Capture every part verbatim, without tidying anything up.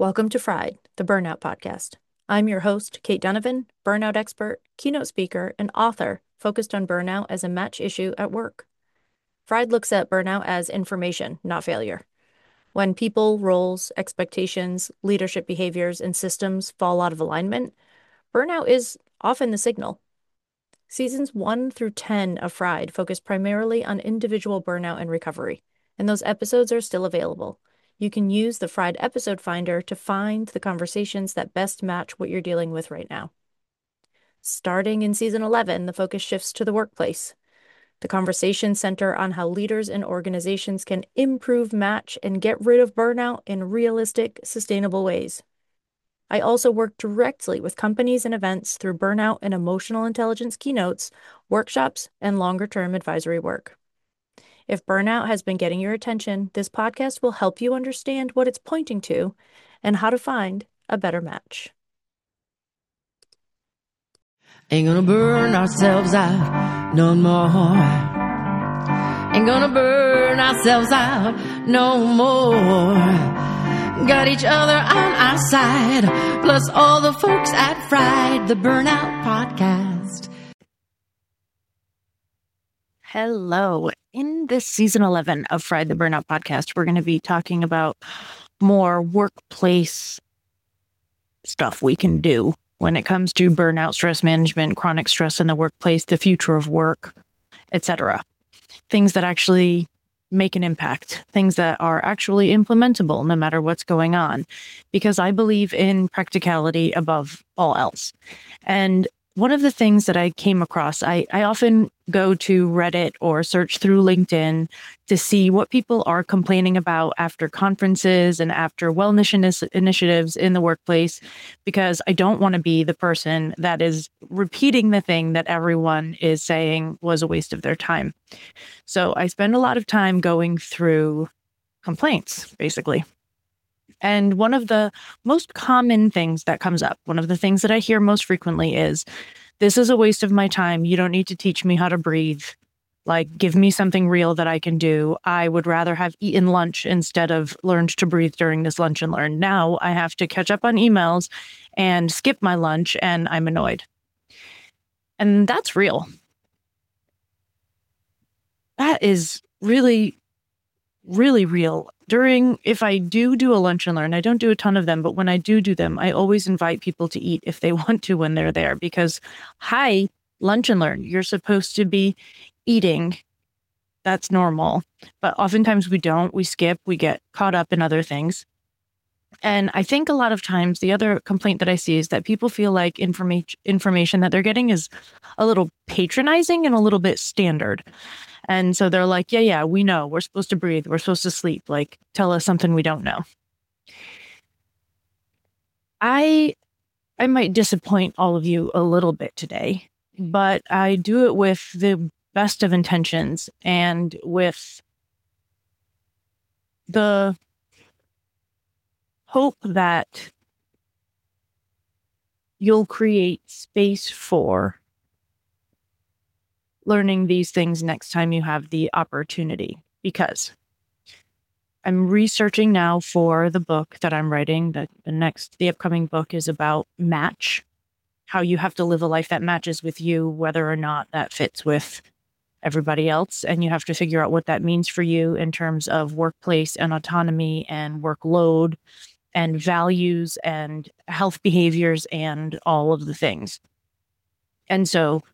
Welcome to Fried, the Burnout Podcast. I'm your host, Kate Donovan, burnout expert, keynote speaker, and author focused on burnout as a match issue at work. Fried looks at burnout as information, not failure. When people, roles, expectations, leadership behaviors, and systems fall out of alignment, burnout is often the signal. Seasons one through ten of Fried focus primarily on individual burnout and recovery, and those episodes are still available. You can use the Fried Episode Finder to find the conversations that best match what you're dealing with right now. Starting in season eleven, the focus shifts to the workplace. The conversations center on how leaders and organizations can improve match and get rid of burnout in realistic, sustainable ways. I also work directly with companies and events through burnout and emotional intelligence keynotes, workshops, and longer-term advisory work. If burnout has been getting your attention, this podcast will help you understand what it's pointing to and how to find a better match. Ain't gonna burn ourselves out no more. Ain't gonna burn ourselves out no more. Got each other on our side, plus all the folks at Fried, the Burnout Podcast. Hello. In this season eleven of Fried, the Burnout Podcast, we're going to be talking about more workplace stuff we can do when it comes to burnout, stress management, chronic stress in the workplace, the future of work, et cetera. Things that actually make an impact, things that are actually implementable no matter what's going on, because I believe in practicality above all else. And one of the things that I came across, I, I often go to Reddit or search through LinkedIn to see what people are complaining about after conferences and after wellness inis- initiatives in the workplace, because I don't want to be the person that is repeating the thing that everyone is saying was a waste of their time. So I spend a lot of time going through complaints, basically. And one of the most common things that comes up, one of the things that I hear most frequently is, this is a waste of my time. You don't need to teach me how to breathe. Like, give me something real that I can do. I would rather have eaten lunch instead of learned to breathe during this lunch and learn. Now I have to catch up on emails and skip my lunch, and I'm annoyed. And that's real. That is really, really real. During, if I do do a lunch and learn, I don't do a ton of them, but when I do do them, I always invite people to eat if they want to when they're there, because, hi, lunch and learn, you're supposed to be eating. That's normal. But oftentimes we don't. We skip. We get caught up in other things. And I think a lot of times the other complaint that I see is that people feel like information information that they're getting is a little patronizing and a little bit standard. And so they're like, yeah, yeah, we know. We're supposed to breathe. We're supposed to sleep. Like, tell us something we don't know. I I might disappoint all of you a little bit today, but I do it with the best of intentions and with the hope that you'll create space for learning these things next time you have the opportunity, because I'm researching now for the book that I'm writing. The, the next, the upcoming book is about match, how you have to live a life that matches with you, whether or not that fits with everybody else. And you have to figure out what that means for you in terms of workplace and autonomy and workload and values and health behaviors and all of the things. And so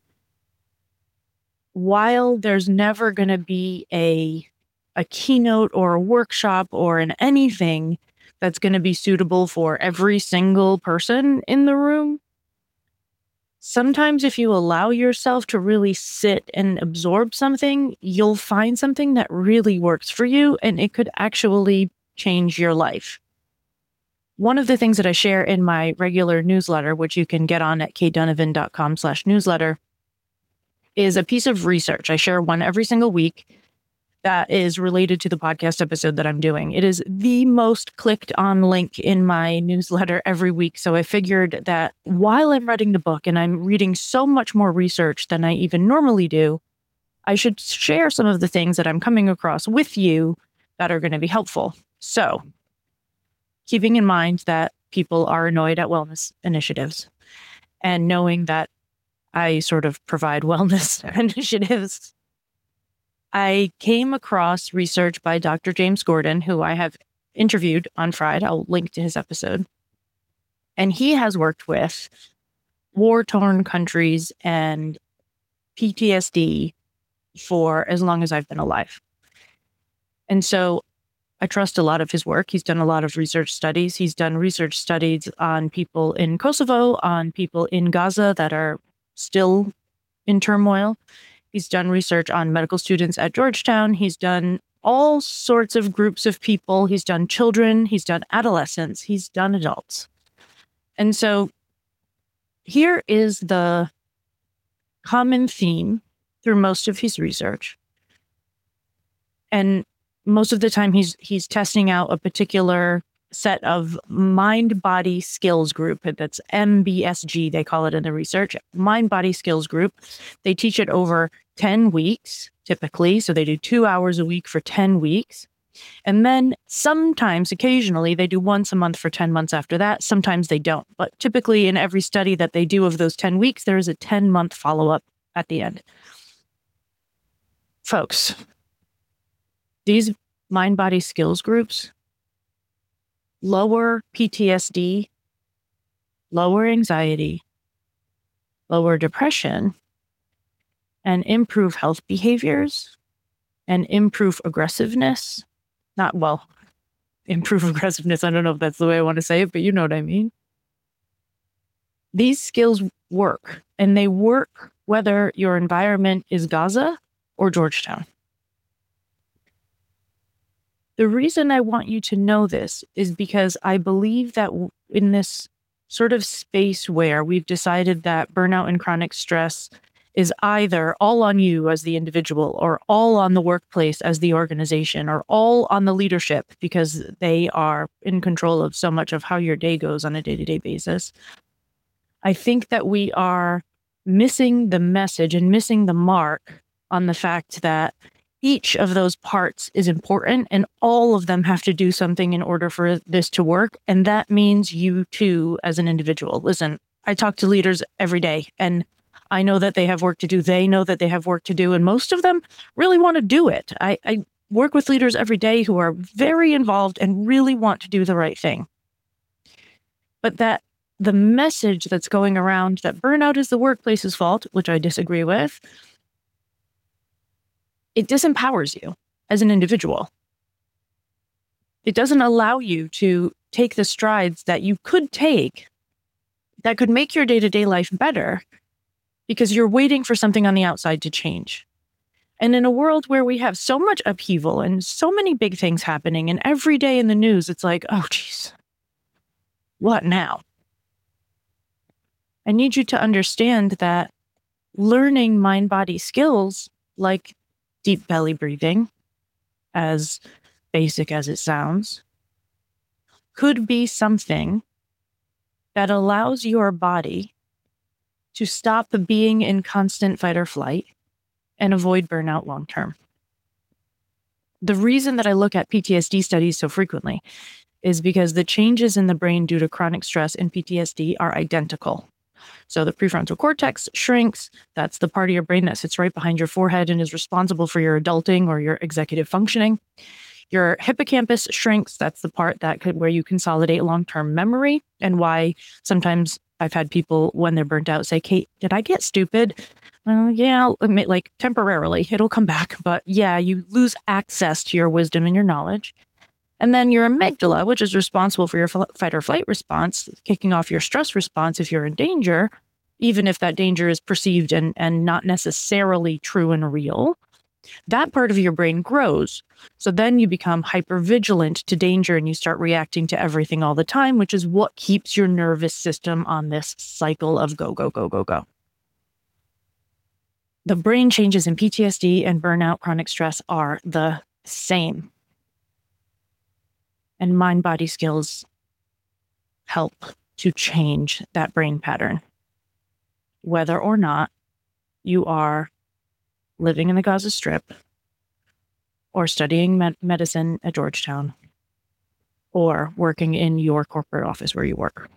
while there's never going to be a a keynote or a workshop or an anything that's going to be suitable for every single person in the room, sometimes if you allow yourself to really sit and absorb something, you'll find something that really works for you, and it could actually change your life. One of the things that I share in my regular newsletter, which you can get on at kdonovan.com slash newsletter, is a piece of research. I share one every single week that is related to the podcast episode that I'm doing. It is the most clicked on link in my newsletter every week. So I figured that while I'm writing the book and I'm reading so much more research than I even normally do, I should share some of the things that I'm coming across with you that are going to be helpful. So keeping in mind that people are annoyed at wellness initiatives and knowing that I sort of provide wellness initiatives, I came across research by Doctor James Gordon, who I have interviewed on Friday. I'll link to his episode. And he has worked with war-torn countries and P T S D for as long as I've been alive. And so I trust a lot of his work. He's done a lot of research studies. He's done research studies on people in Kosovo, on people in Gaza that are still in turmoil. He's done research on medical students at Georgetown. He's done all sorts of groups of people. He's done children. He's done adolescents. He's done adults. And so here is the common theme through most of his research. And most of the time he's he's testing out a particular set of mind-body skills group. That's M B S G, they call it in the research. Mind-body skills group. They teach it over ten weeks, typically. So they do two hours a week for ten weeks. And then sometimes, occasionally, they do once a month for ten months after that. Sometimes they don't. But typically in every study that they do of those ten weeks, there is a ten-month follow-up at the end. Folks, these mind-body skills groups lower P T S D, lower anxiety, lower depression, and improve health behaviors, and improve aggressiveness. Not, well, improve aggressiveness. I don't know if that's the way I want to say it, but you know what I mean. These skills work, and they work whether your environment is Gaza or Georgetown. The reason I want you to know this is because I believe that in this sort of space where we've decided that burnout and chronic stress is either all on you as the individual or all on the workplace as the organization or all on the leadership because they are in control of so much of how your day goes on a day-to-day basis, I think that we are missing the message and missing the mark on the fact that each of those parts is important and all of them have to do something in order for this to work. And that means you too, as an individual. Listen, I talk to leaders every day and I know that they have work to do. They know that they have work to do. And most of them really want to do it. I, I work with leaders every day who are very involved and really want to do the right thing. But that the message that's going around that burnout is the workplace's fault, which I disagree with, it disempowers you as an individual. It doesn't allow you to take the strides that you could take that could make your day-to-day life better because you're waiting for something on the outside to change. And in a world where we have so much upheaval and so many big things happening, and every day in the news, it's like, oh, geez, what now? I need you to understand that learning mind-body skills like deep belly breathing, as basic as it sounds, could be something that allows your body to stop being in constant fight or flight and avoid burnout long term. The reason that I look at P T S D studies so frequently is because the changes in the brain due to chronic stress and P T S D are identical. So the prefrontal cortex shrinks. That's the part of your brain that sits right behind your forehead and is responsible for your adulting or your executive functioning. Your hippocampus shrinks. That's the part that could where you consolidate long-term memory, and why sometimes I've had people when they're burnt out say, Kate, did I get stupid? Well, yeah, I'll admit, like temporarily, it'll come back. But yeah, you lose access to your wisdom and your knowledge. And then your amygdala, which is responsible for your fight or flight response, kicking off your stress response if you're in danger, even if that danger is perceived and, and not necessarily true and real, that part of your brain grows. So then you become hypervigilant to danger and you start reacting to everything all the time, which is what keeps your nervous system on this cycle of go, go, go, go, go. The brain changes in P T S D and burnout, chronic stress are the same. And mind-body skills help to change that brain pattern, whether or not you are living in the Gaza Strip or studying med- medicine at Georgetown or working in your corporate office where you work.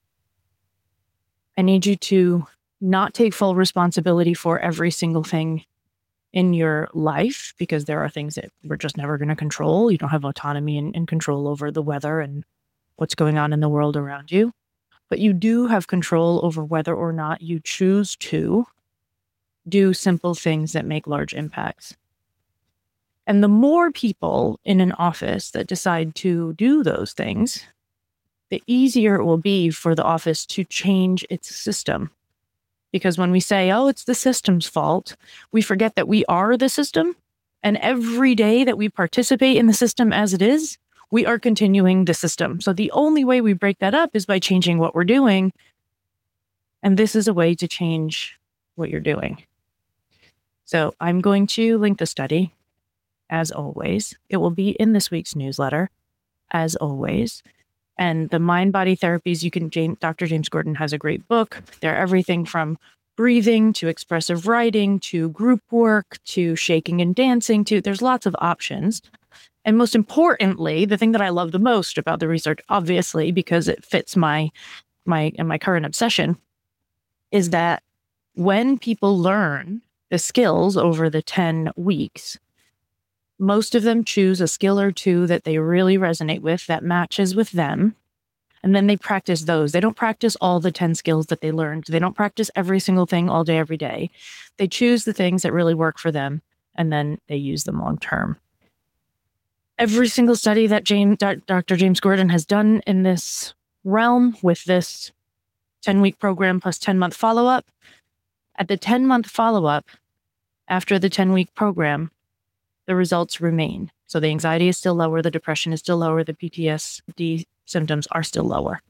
I need you to not take full responsibility for every single thing in your life, because there are things that we're just never going to control. You don't have autonomy and, and control over the weather and what's going on in the world around you. But you do have control over whether or not you choose to do simple things that make large impacts. And the more people in an office that decide to do those things, the easier it will be for the office to change its system. Because when we say, oh, it's the system's fault, we forget that we are the system. And every day that we participate in the system as it is, we are continuing the system. So the only way we break that up is by changing what we're doing. And this is a way to change what you're doing. So I'm going to link the study, as always. It will be in this week's newsletter, as always. And the mind-body therapies, you can, James, Doctor James Gordon has a great book. They're everything from breathing to expressive writing to group work to shaking and dancing to, there's lots of options. And most importantly, the thing that I love the most about the research, obviously, because it fits my, my, my current obsession, is that when people learn the skills over the ten weeks, most of them choose a skill or two that they really resonate with, that matches with them. And then they practice those. They don't practice all the ten skills that they learned. They don't practice every single thing all day, every day. They choose the things that really work for them, and then they use them long term. Every single study that James, Doctor James Gordon has done in this realm with this ten-week program plus ten-month follow-up, at the ten-month follow-up, after the ten-week program, the results remain. So the anxiety is still lower, the depression is still lower, the P T S D symptoms are still lower.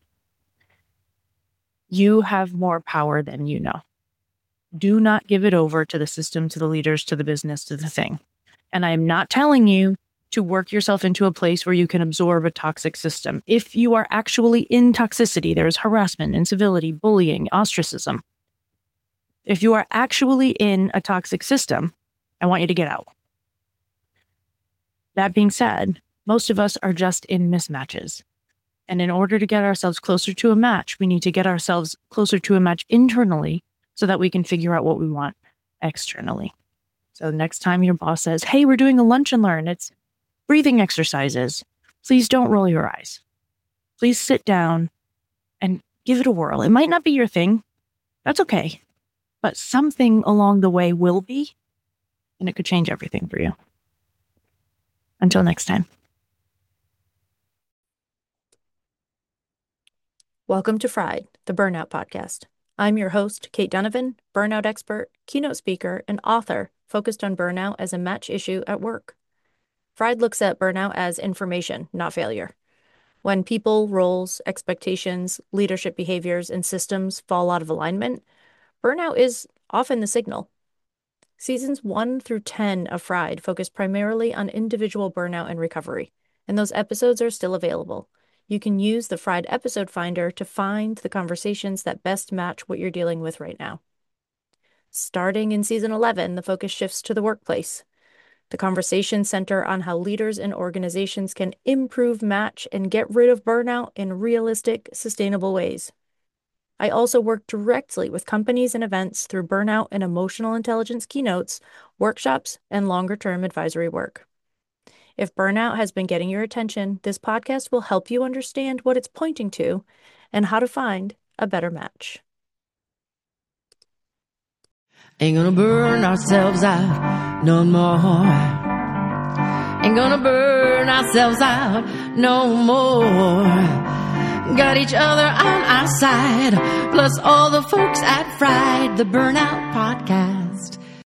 You have more power than you know. Do not give it over to the system, to the leaders, to the business, to the thing. And I am not telling you to work yourself into a place where you can absorb a toxic system. If you are actually in toxicity, there is harassment, incivility, bullying, ostracism. If you are actually in a toxic system, I want you to get out. That being said, most of us are just in mismatches. And in order to get ourselves closer to a match, we need to get ourselves closer to a match internally so that we can figure out what we want externally. So next time your boss says, hey, we're doing a lunch and learn, it's breathing exercises, please don't roll your eyes. Please sit down and give it a whirl. It might not be your thing. That's okay. But something along the way will be, and it could change everything for you. Until next time. Welcome to Fried, the Burnout Podcast. I'm your host, Kate Donovan, burnout expert, keynote speaker, and author focused on burnout as a match issue at work. Fried looks at burnout as information, not failure. When people, roles, expectations, leadership behaviors, and systems fall out of alignment, burnout is often the signal. Seasons one through ten of Fried focus primarily on individual burnout and recovery, and those episodes are still available. You can use the Fried episode finder to find the conversations that best match what you're dealing with right now. Starting in season eleven, the focus shifts to the workplace. The conversations center on how leaders and organizations can improve match and get rid of burnout in realistic, sustainable ways. I also work directly with companies and events through burnout and emotional intelligence keynotes, workshops, and longer-term advisory work. If burnout has been getting your attention, this podcast will help you understand what it's pointing to and how to find a better match. Ain't gonna burn ourselves out no more. Ain't gonna burn ourselves out no more. Got each other on our side, plus all the folks at Fried, the Burnout Podcast.